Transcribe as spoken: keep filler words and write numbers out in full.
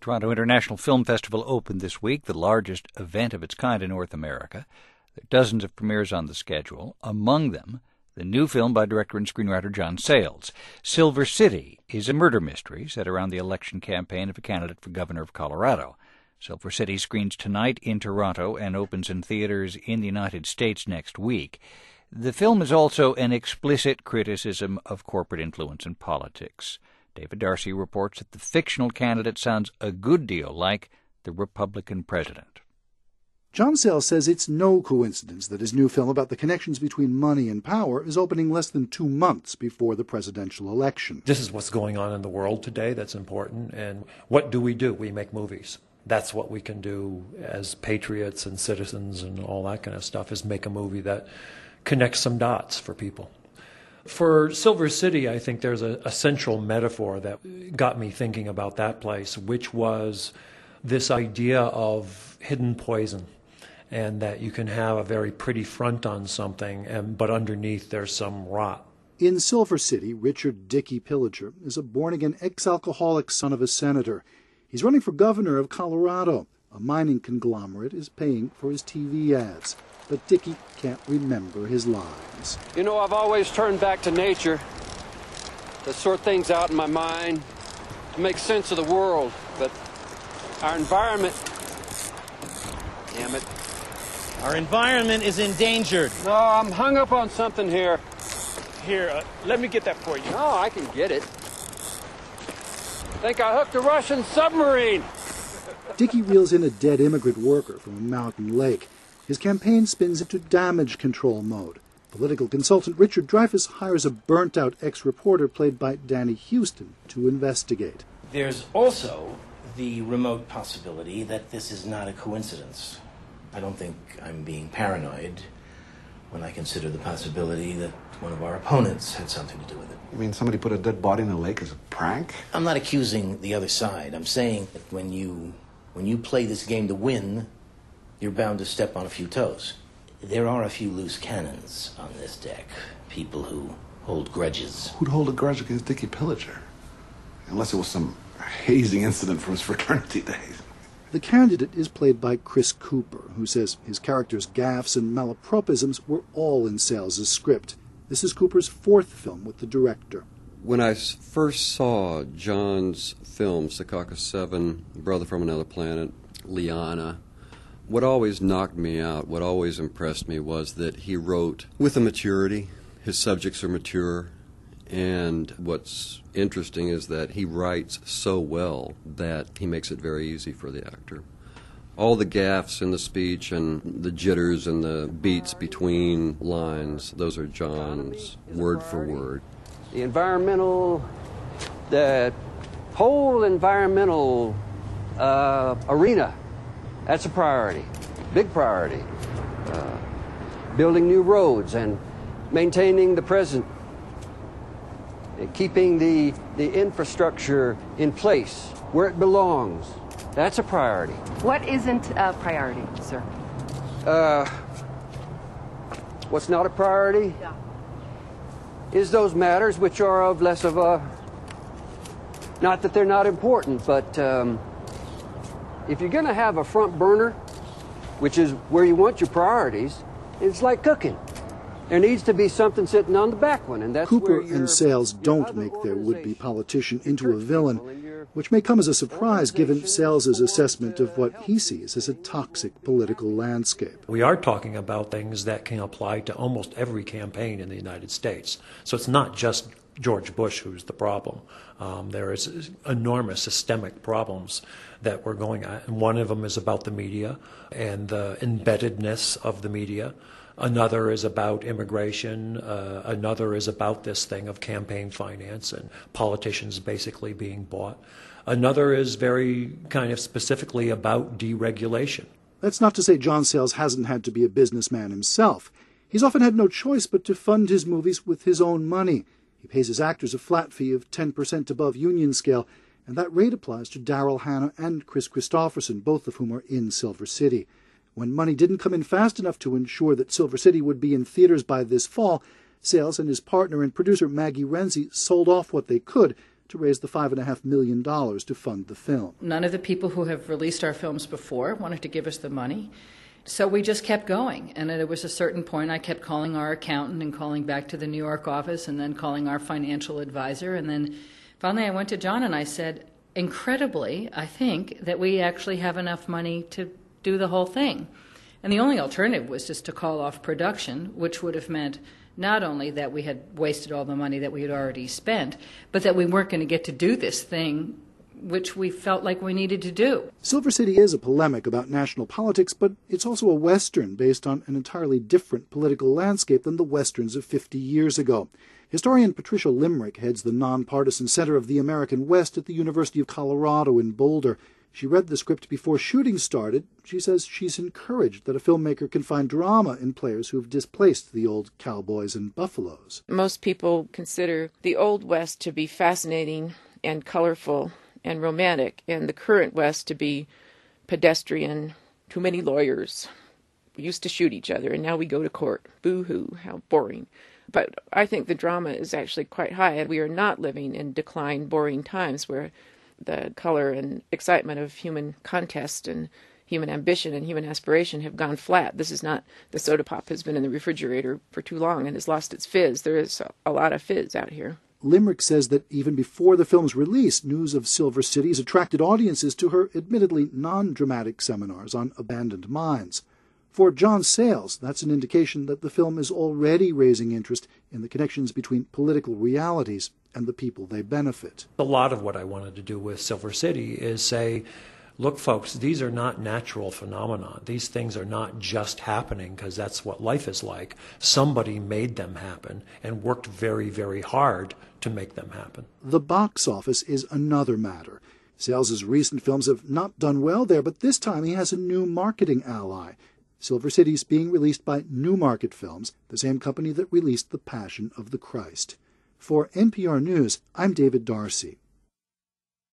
Toronto International Film Festival opened this week, the largest event of its kind in North America. There are dozens of premieres on the schedule. Among them, the new film by director and screenwriter John Sayles. Silver City is a murder mystery set around the election campaign of a candidate for governor of Colorado. Silver City screens tonight in Toronto and opens in theaters in the United States next week. The film is also an explicit criticism of corporate influence in politics. David Darcy reports that the fictional candidate sounds a good deal like the Republican president. John Sayles says it's no coincidence that his new film about the connections between money and power is opening less than two months before the presidential election. This is what's going on in the world today that's important, and what do we do? We make movies. That's what we can do as patriots and citizens and all that kind of stuff, is make a movie that connects some dots for people. For Silver City, I think there's a, a central metaphor that got me thinking about that place, which was this idea of hidden poison, and that you can have a very pretty front on something, and, but underneath there's some rot. In Silver City, Richard Dickey Pillager is a born-again ex-alcoholic son of a senator. He's running for governor of Colorado. A mining conglomerate is paying for his T V ads. But Dickey can't remember his lines. You know, I've always turned back to nature to sort things out in my mind, to make sense of the world. But our environment, damn it. Our environment is endangered. No, I'm hung up on something here. Here, uh, let me get that for you. No, I can get it. Think I hooked a Russian submarine. Dickey reels in a dead immigrant worker from a mountain lake. His campaign spins into damage control mode. Political consultant Richard Dreyfuss hires a burnt-out ex-reporter played by Danny Houston to investigate. There's also the remote possibility that this is not a coincidence. I don't think I'm being paranoid when I consider the possibility that one of our opponents had something to do with it. You mean somebody put a dead body in a lake as a prank? I'm not accusing the other side. I'm saying that when you when you play this game to win, you're bound to step on a few toes. There are a few loose cannons on this deck, people who hold grudges. Who'd hold a grudge against Dickey Pillager? Unless it was some hazing incident from his fraternity days. The candidate is played by Chris Cooper, who says his character's gaffes and malapropisms were all in Sayles' script. This is Cooper's fourth film with the director. When I first saw John's film, Secaucus seven, Brother from Another Planet, Liana, what always knocked me out, what always impressed me was that he wrote with a maturity. His subjects are mature. And what's interesting is that he writes so well that he makes it very easy for the actor. All the gaffes in the speech and the jitters and the beats between lines, those are John's word for word. The environmental, the whole environmental uh, arena, that's a priority, big priority. Uh, building new roads and maintaining the present, keeping the, the infrastructure in place where it belongs. That's a priority. What isn't a priority, sir? Uh, what's not a priority yeah. is those matters which are of less of a, not that they're not important, but um, if you're going to have a front burner, which is where you want your priorities, it's like cooking. There needs to be something sitting on the back one, and that's Cooper where your, and Sayles don't make their would-be politician into a villain, which may come as a surprise given Sayles' assessment of what he sees as a toxic political landscape. We are talking about things that can apply to almost every campaign in the United States. So it's not just George Bush who's the problem. Um, there is enormous systemic problems that we're going at. And one of them is about the media and the embeddedness of the media. Another is about immigration. Uh, another is about this thing of campaign finance and politicians basically being bought. Another is very kind of specifically about deregulation. That's not to say John Sayles hasn't had to be a businessman himself. He's often had no choice but to fund his movies with his own money. He pays his actors a flat fee of ten percent above union scale, and that rate applies to Daryl Hannah and Chris Christopherson, both of whom are in Silver City. When money didn't come in fast enough to ensure that Silver City would be in theaters by this fall, Sayles and his partner and producer Maggie Renzi sold off what they could to raise the five point five million dollars to fund the film. None of the people who have released our films before wanted to give us the money. So we just kept going, and at a certain point I kept calling our accountant and calling back to the New York office and then calling our financial advisor, and then finally I went to John and I said, incredibly, I think that we actually have enough money to do the whole thing. And the only alternative was just to call off production, which would have meant not only that we had wasted all the money that we had already spent, but that we weren't going to get to do this thing which we felt like we needed to do. Silver City is a polemic about national politics, but it's also a Western based on an entirely different political landscape than the Westerns of fifty years ago. Historian Patricia Limerick heads the nonpartisan Center of the American West at the University of Colorado in Boulder. She read the script before shooting started. She says she's encouraged that a filmmaker can find drama in players who've displaced the old cowboys and buffaloes. Most people consider the Old West to be fascinating and colorful and romantic, and the current West to be pedestrian, too many lawyers. We used to shoot each other, and now we go to court. Boo-hoo, how boring. But I think the drama is actually quite high, and we are not living in decline, boring times where the color and excitement of human contest and human ambition and human aspiration have gone flat. This is not the soda pop has been in the refrigerator for too long and has lost its fizz. There is a lot of fizz out here. Limerick says that even before the film's release, news of Silver City has attracted audiences to her admittedly non-dramatic seminars on abandoned mines. For John Sayles, that's an indication that the film is already raising interest in the connections between political realities and the people they benefit. A lot of what I wanted to do with Silver City is say, look, folks, these are not natural phenomena. These things are not just happening because that's what life is like. Somebody made them happen and worked very, very hard to make them happen. The box office is another matter. Sayles' recent films have not done well there, but this time he has a new marketing ally. Silver City's being released by Newmarket Films, the same company that released The Passion of the Christ. For N P R News, I'm David Darcy.